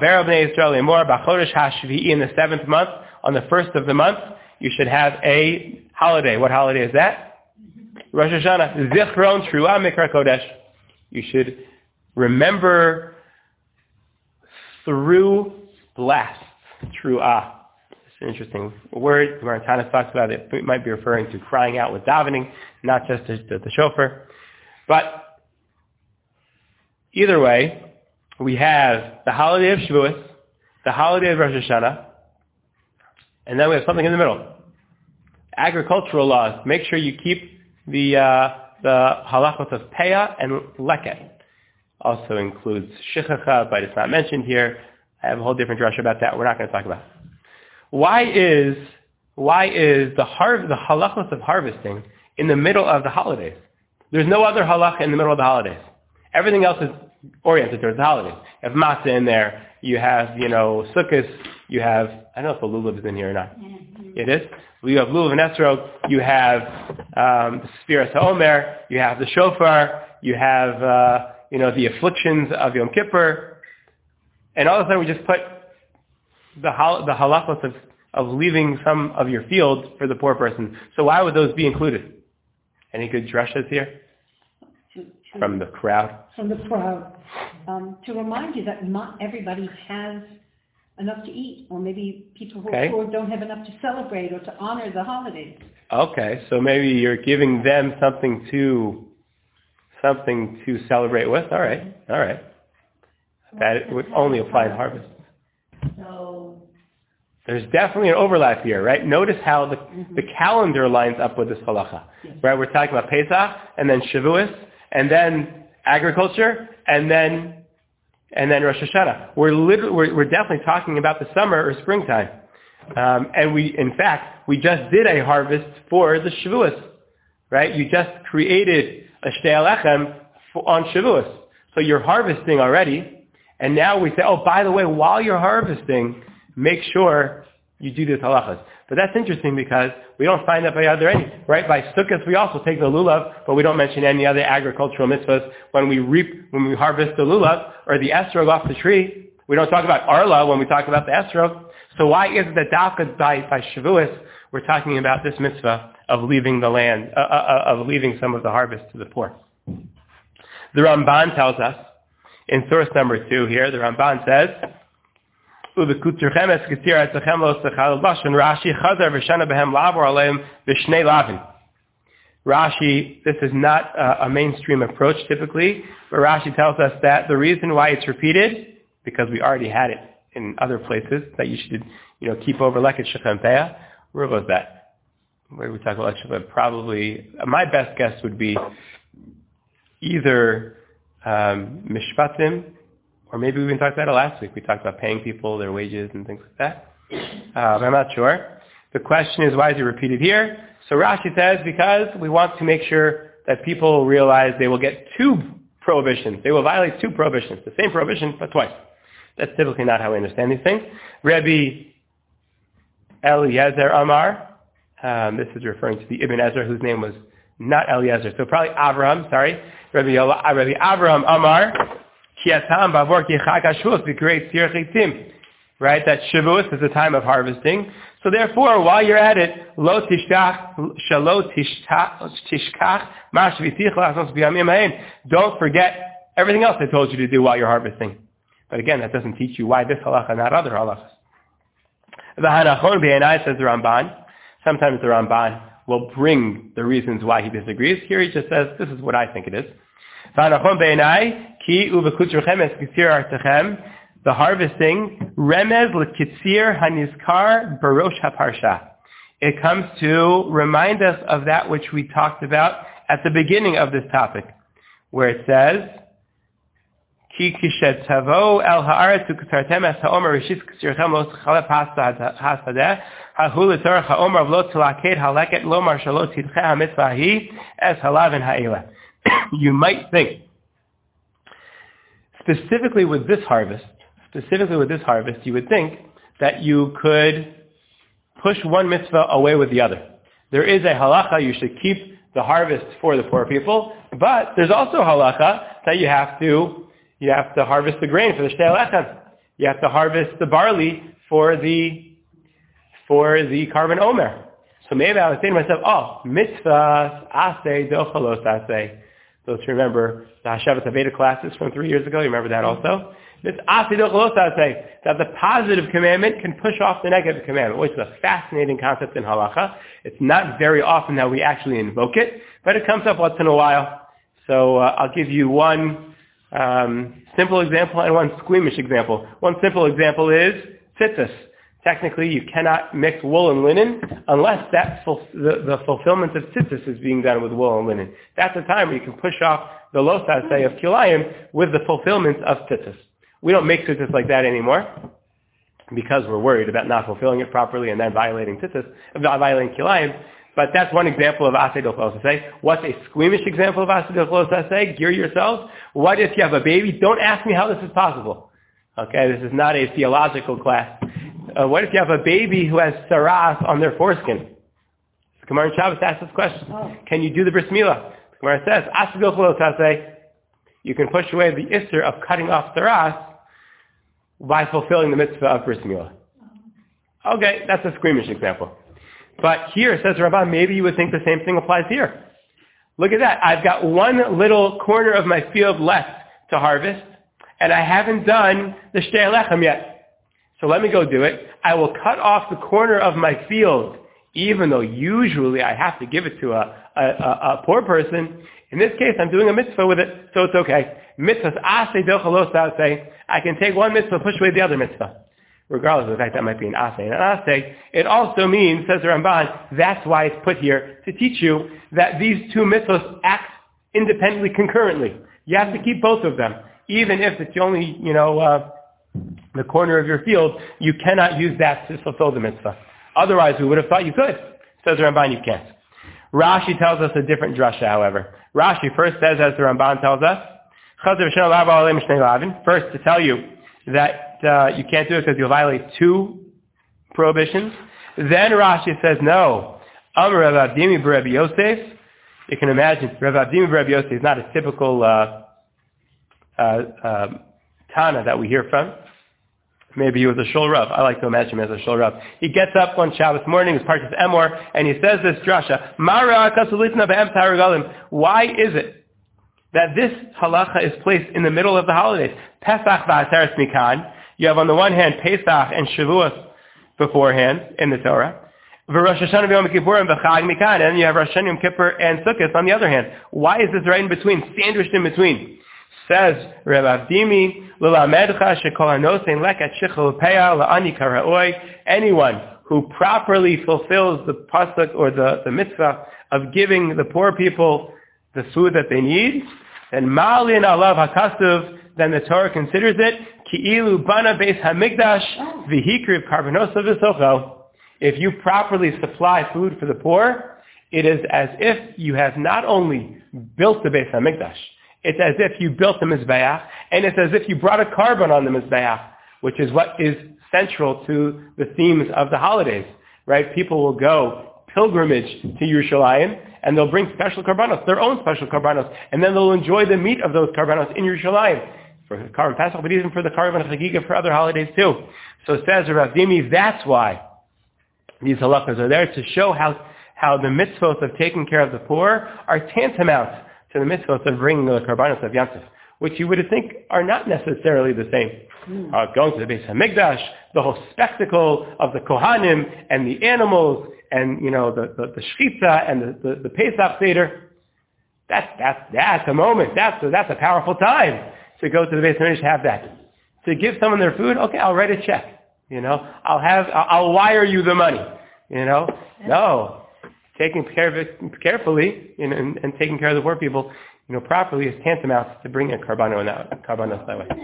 the 7th month, on the 1st of the month, you should have a holiday. What holiday is that? Rosh Hashanah. Zichron Truah Mikra Kodesh. You should remember through blast. Truah. It's an interesting word. The Marantanis talks about it. It might be referring to crying out with davening, not just the shofar. But either way, we have the holiday of Shavuos, the holiday of Rosh Hashanah, and then we have something in the middle. Agricultural laws. Make sure you keep the halachot of Peah and Leket. Also includes Shechacha, but it's not mentioned here. I have a whole different drush about that. We're not going to talk about it. Why is the halachos of harvesting in the middle of the holidays? There's no other halacha in the middle of the holidays. Everything else is oriented towards the holidays. You have matzah in there. You have, sukkahs. You have, I don't know if the lulav is in here or not. It is. You have lulav and esrog. You have the Sfiras HaOmer. You have the shofar. You have, the afflictions of Yom Kippur. And all of a sudden we just put the halachos of leaving some of your field for the poor person. So why would those be included? Any good drushes here? From the crowd? From the crowd. To remind you that not everybody has enough to eat, or maybe people who are poor don't have enough to celebrate or to honor the holidays. Okay, so maybe you're giving them something to celebrate with. All right. that it would only apply to harvest. So, There's definitely an overlap here, right? Notice how the calendar lines up with this halacha, right? We're talking about Pesach, and then Shavuos, and then agriculture, and then Rosh Hashanah. We're definitely talking about the summer or springtime. And in fact, we just did a harvest for the Shavuos, right? You just created a Shtei Alechem on Shavuos. So you're harvesting already, and now we say, oh, by the way, while you're harvesting, make sure you do this halachas. But that's interesting because we don't find that by other any, right? By Sukkot, we also take the lulav, but we don't mention any other agricultural mitzvahs. When we harvest the lulav or the esrog off the tree, we don't talk about arla when we talk about the esrog. So why is it that dafka by Shavuos, we're talking about this mitzvah of leaving the land, of leaving some of the harvest to the poor? The Ramban tells us, in source number 2 here, the Ramban says, Rashi, this is not a mainstream approach typically, but Rashi tells us that the reason why it's repeated, because we already had it in other places, that you should, keep over Leket Shechem Peah. Where was that? Where did we talk about Leket Shechem? Probably, my best guess would be either Mishpatim, or maybe we even talked about it last week. We talked about paying people their wages and things like that. I'm not sure. The question is, why is it repeated here? So Rashi says, because we want to make sure that people realize they will get 2 prohibitions. They will violate 2 prohibitions. The same prohibition, but twice. That's typically not how we understand these things. Rabbi Eliezer Amar, this is referring to the Ibn Ezra, whose name was not Eliezer, so probably Avraham, sorry. Rabbi Avraham Amar, right, that Shavuos is the time of harvesting. So therefore, while you're at it, don't forget everything else I told you to do while you're harvesting. But again, that doesn't teach you why this halacha and not other halachas. The Hanachon B'Einai, says the Ramban. Sometimes the Ramban will bring the reasons why he disagrees. Here he just says, this is what I think it is. The harvesting, remez l'kitzir hanizkar barosh haparsha. It comes to remind us of that which we talked about at the beginning of this topic, where it says, Ki kishet tavo el haaretz u'ktartem es ha'omer rishis k'tzirchem lo t'chalep hasadeh ha'hu l'torach ha'omer of lo t'laked haleket lo mar shalo tidche ha'mitzvah hi es halav and ha'ela. You might think, specifically with this harvest, you would think that you could push one mitzvah away with the other. There is a halacha, you should keep the harvest for the poor people, but there's also a halacha that you have to harvest the grain for the Shtei Alechem. You have to harvest the barley for the Karban Omer. So maybe I was saying to myself, mitzvahs, aseh, dochalos aseh. Those who remember the Hashavat Aveda classes from 3 years ago, you remember that also? This aseh, dochalos aseh, that the positive commandment can push off the negative commandment, which is a fascinating concept in halacha. It's not very often that we actually invoke it, but it comes up once in a while. So I'll give you one simple example and one squeamish example. One simple example is tzitzis. Technically, you cannot mix wool and linen unless the fulfillment of tzitzis is being done with wool and linen. That's the time where you can push off the los aseh of kilayim with the fulfillment of tzitzis. We don't make tzitzis like that anymore because we're worried about not fulfilling it properly and then violating kilayim. But that's one example of aseh dochalos aseh. What's a squeamish example of aseh dochalos aseh? Gear yourselves. What if you have a baby? Don't ask me how this is possible. Okay, this is not a theological class. What if you have a baby who has saras on their foreskin? The Gemara in Shabbos asks this question. Can you do the bris milah? The Gemara says, aseh dochalos aseh. You can push away the issur of cutting off saras by fulfilling the mitzvah of bris milah. Okay, that's a squeamish example. But here, says Rabban, maybe you would think the same thing applies here. Look at that. I've got one little corner of my field left to harvest, and I haven't done the Shtei Alechem yet. So let me go do it. I will cut off the corner of my field, even though usually I have to give it to a a poor person, in this case, I'm doing a mitzvah with it, so it's okay. Mitzvahs aseh dochalos say, I can take one mitzvah, push away the other mitzvah. Regardless of the fact that might be an aseh and an aseh, it also means, says the Ramban, that's why it's put here, to teach you that these two mitzvahs act independently, concurrently. You have to keep both of them. Even if it's only, the corner of your field, you cannot use that to fulfill the mitzvah. Otherwise, we would have thought you could. Says the Ramban, you can't. Rashi tells us a different drasha, however. Rashi first says, as the Ramban tells us, first to tell you that you can't do it because you'll violate two prohibitions. Then Rashi says, no. Amar Rav Abdimi b'Rabbi Yosef. You can imagine, Rav Abdimi b'Rabbi Yosef is not a typical Tana that we hear from. Maybe he was a Shul Rav. I like to imagine him as a Shul Rav. He gets up one Shabbos morning, his Parshas Emor, and he says this drasha, why is it that this halacha is placed in the middle of the holidays? Pesach v'Aseres Mikan. You have on the one hand Pesach and Shavuos beforehand in the Torah. V'Rosh Hashanah v'Yom Kippurim v'Chag Mikan. And you have Rosh Hashanah, Yom Kippur, and Sukkot on the other hand. Why is this right in between, sandwiched in between? Says Rav Avdimi, anyone who properly fulfills the pasuk or the mitzvah of giving the poor people the food that they need, and Ma'alin alav hakasuv, then the Torah considers it ki'ilu bana beis hamikdash v'hikriv karbonosa v'socho. If you properly supply food for the poor, it is as if you have not only built the Beis HaMikdash, it's as if you built the Mizbeach, and it's as if you brought a carbon on the Mizbeach, which is what is central to the themes of the holidays, right? People will go pilgrimage to Yerushalayim, and they'll bring special karbanos, their own special karbanos, and then they'll enjoy the meat of those karbanos in Yerushalayim, for Karban Pesach, but even for the Karban Chagiga for other holidays too. So it says Rav Dimi, that's why these halachas are there, to show how the mitzvot of taking care of the poor are tantamount to the mitzvot of bringing the karbanos of Yom Tov, which you would think are not necessarily the same. Going to the Beis HaMikdash, the whole spectacle of the Kohanim and the animals and, the Shechitza and the Pesach Seder, that's a moment. That's a powerful time to go to the Beis HaMikdash to have that. To give someone their food, okay, I'll write a check. I'll wire you the money. No. Taking care of it carefully, and taking care of the poor people, properly is tantamount to bringing a karbanos that way.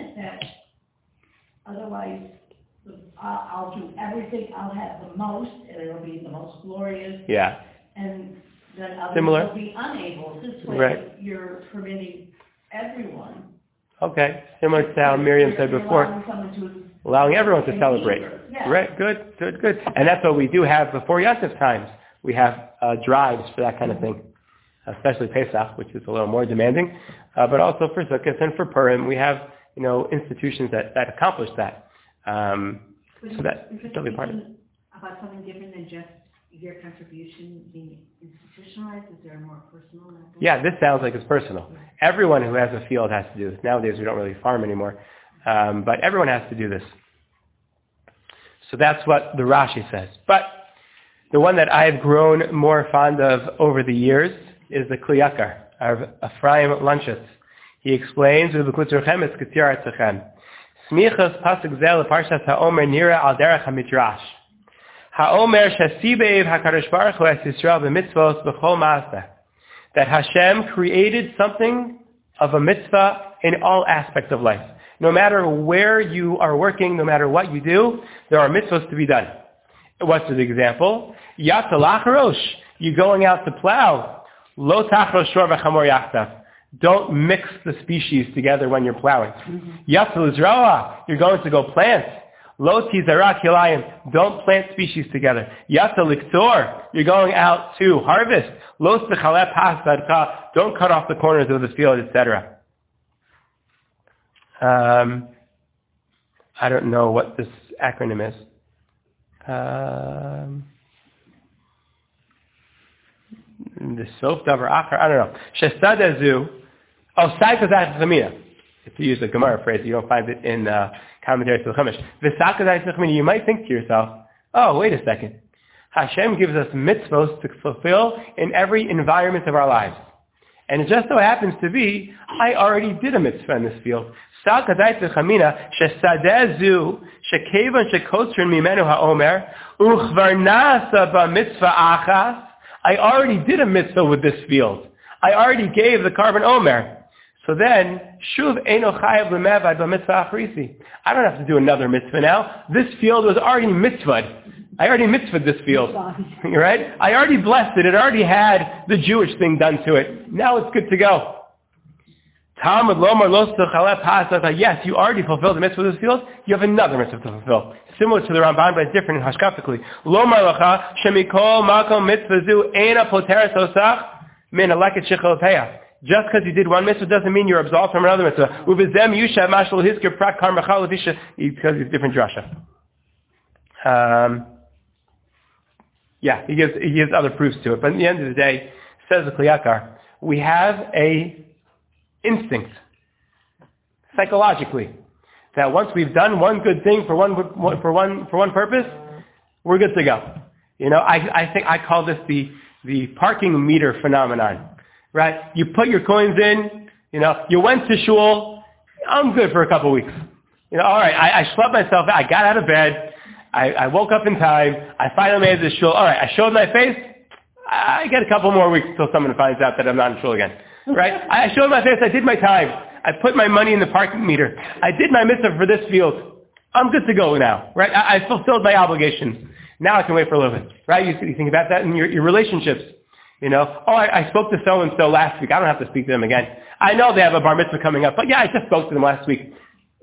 Otherwise, I'll do everything. I'll have the most, and it'll be the most glorious. Yeah. And then others Similar. will be unable. This way, right. You're permitting everyone. Okay. Similar to how Miriam said before. Allowing everyone to celebrate. Yeah. Right, good. And that's what we do have before Yom Tov times. We have drives for that kind of thing, especially Pesach, which is a little more demanding, but also for Sukkot and for Purim. We have, institutions that accomplish that. So that's still be part of it. About something different than just your contribution being institutionalized? Is there a more personal level? Yeah, this sounds like it's personal. Everyone who has a field has to do this. Nowadays we don't really farm anymore. But everyone has to do this. So that's what the Rashi says. But the one that I've grown more fond of over the years is the Kli Yakar of Ephraim Lunchitz. He explains, Smichas pasuk zel parshat haomer nira al derech hamidrash. Haomer shasibev hakadosh baruch hu es Yisrael b'mitzvos b'chol maaseh. That Hashem created something of a mitzvah in all aspects of life. No matter where you are working, no matter what you do, there are mitzvahs to be done. What's the example? Yatzalach rosh. You're going out to plow. Lo tachrosh shor v'chamor yachtav. Don't mix the species together when you're plowing. Yatzal Izra'a. You're going to go plant. Lo tizarak hilayim. Don't plant species together. Yatzal Iktor. You're going out to harvest. Lo sechalep hasadka. Don't cut off the corners of the field, etc. I don't know what this acronym is. The sof davar achar. I don't know. Shestadazu. Oh, Saikazai Chachamina. If you use the Gemara phrase, you don't find it in commentaries to the Chumash. V'Saikazai Chachamina. You might think to yourself, oh, wait a second. Hashem gives us mitzvos to fulfill in every environment of our lives. And it just so happens to be, I already did a mitzvah in this field. I already did a mitzvah with this field. I already gave the carbon omer. So then, shuv eino chayav l'mevad b'mitzvah achrisi. I don't have to do another mitzvah now. This field was already mitzvahed. I already mitzvahed this field. Right? I already blessed it. It already had the Jewish thing done to it. Now it's good to go. Talmud lomar lo sechaleh pasach. Yes, you already fulfilled the mitzvah of this field. You have another mitzvah to fulfill. Similar to the Ramban, but it's different hashkafically. Lomar lacha shemikol makom mitzvah zu eina poteres osach min aleket shechaloteya. Just because you did one mitzvah doesn't mean you're absolved from another mitzvah. Uvizem yushav mashal hizker prak kar machal levisha, because it's different drasha. He gives other proofs to it. But at the end of the day, says the Kli Yakar, we have a instinct, psychologically, that once we've done one good thing for one purpose, we're good to go. I think I call this the parking meter phenomenon. Right? You put your coins in, you went to shul, I'm good for a couple weeks. All right, I slept myself out, I got out of bed, I woke up in time, I finally made it to shul, all right, I showed my face, I get a couple more weeks until someone finds out that I'm not in shul again. Right? I showed my face, I did my time, I put my money in the parking meter, I did my mitzvah for this field, I'm good to go now. Right? I fulfilled my obligations. Now I can wait for a little bit. Right? You think about that in your relationships. I spoke to so-and-so last week. I don't have to speak to them again. I know they have a bar mitzvah coming up, but I just spoke to them last week.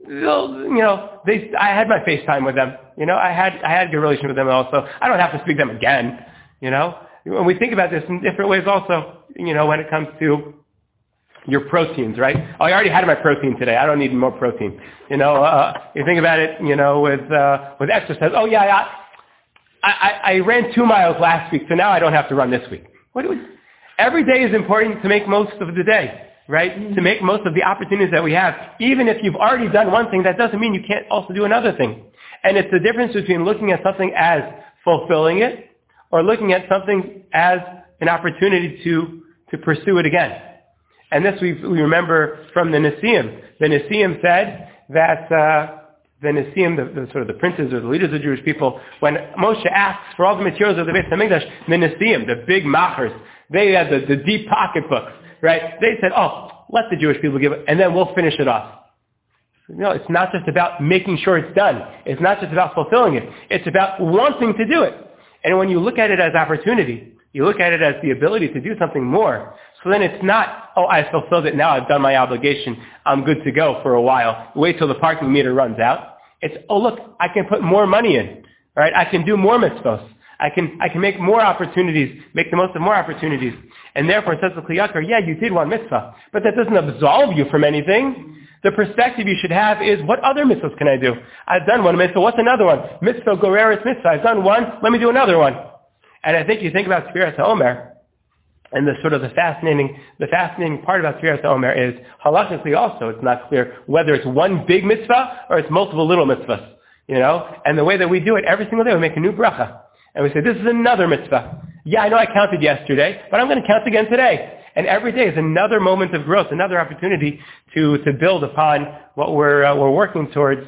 I had my FaceTime with them. I had a good relation with them also. I don't have to speak to them again. When we think about this in different ways also, when it comes to your proteins, right? I already had my protein today. I don't need more protein. You think about it, with exercise. I ran 2 miles last week, so now I don't have to run this week. Every day is important to make most of the day, right? To make most of the opportunities that we have. Even if you've already done one thing, that doesn't mean you can't also do another thing. And it's the difference between looking at something as fulfilling it or looking at something as an opportunity to pursue it again. And this we remember from the Nesiim. The Nesiim said that the Nesiim, the sort of the princes or the leaders of the Jewish people, when Moshe asks for all the materials of the Beit HaMikdash, the Nesiim, the big machers, they had the deep pocketbooks, right? They said, let the Jewish people give it, and then we'll finish it off. It's not just about making sure it's done. It's not just about fulfilling it. It's about wanting to do it. And when you look at it as opportunity, you look at it as the ability to do something more. So then it's not, I fulfilled it now, I've done my obligation, I'm good to go for a while. Wait till the parking meter runs out. It's, look, I can put more money in, right? I can do more mitzvahs. I can make more opportunities, make the most of more opportunities. And therefore, it says the Kli Yakar, you did one mitzvah, but that doesn't absolve you from anything. The perspective you should have is, what other mitzvahs can I do? I've done one mitzvah, what's another one? Mitzvah goreres mitzvah, I've done one, let me do another one. And I think you think about Sfiras HaOmer, and the fascinating part about Sfiras HaOmer is, halachically also, it's not clear whether it's one big mitzvah or it's multiple little mitzvahs, And the way that we do it, every single day we make a new bracha. And we say, this is another mitzvah. I know I counted yesterday, but I'm going to count again today. And every day is another moment of growth, another opportunity to build upon what we're working towards,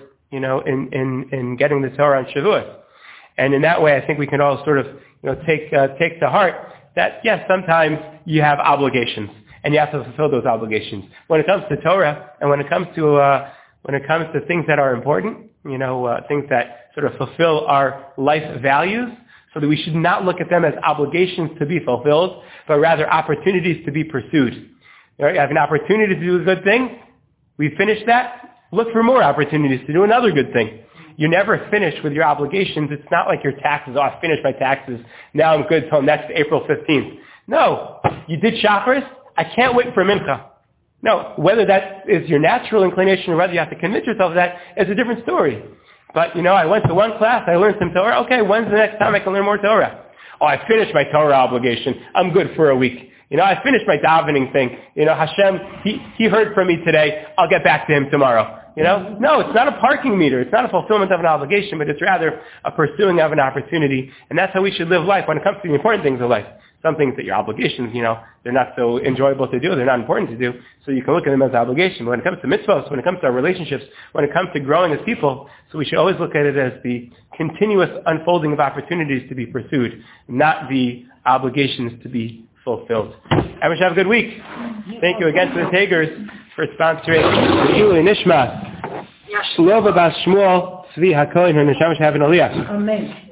in getting the Torah on Shavuot. And in that way, I think we can all sort of, take to heart that, yes, sometimes you have obligations, and you have to fulfill those obligations. When it comes to Torah, and when it comes to things that are important, things that sort of fulfill our life values, so that we should not look at them as obligations to be fulfilled, but rather opportunities to be pursued. You have an opportunity to do a good thing. We finish that. Look for more opportunities to do another good thing. You're never finished with your obligations. It's not like your taxes. I finished my taxes. Now I'm good till next April 15th. No. You did Shacharis. I can't wait for Mincha. No. Whether that is your natural inclination or whether you have to convince yourself of that is a different story. But, I went to one class, I learned some Torah. Okay, when's the next time I can learn more Torah? I finished my Torah obligation. I'm good for a week. I finished my davening thing. Hashem, he heard from me today. I'll get back to him tomorrow. You know? No, it's not a parking meter. It's not a fulfillment of an obligation, but it's rather a pursuing of an opportunity. And that's how we should live life when it comes to the important things of life. Some things that your obligations, they're not so enjoyable to do. They're not important to do. So you can look at them as an obligation. But when it comes to mitzvahs, when it comes to our relationships, when it comes to growing as people, so we should always look at it as the continuous unfolding of opportunities to be pursued, not the obligations to be fulfilled. I wish you have a good week. Thank you again to the Tagers for sponsoring the Ilui Nishma. Shlova Bas Shmuel, Tzvi HaKohen, her Neshama Shavin Aliyah. Amen.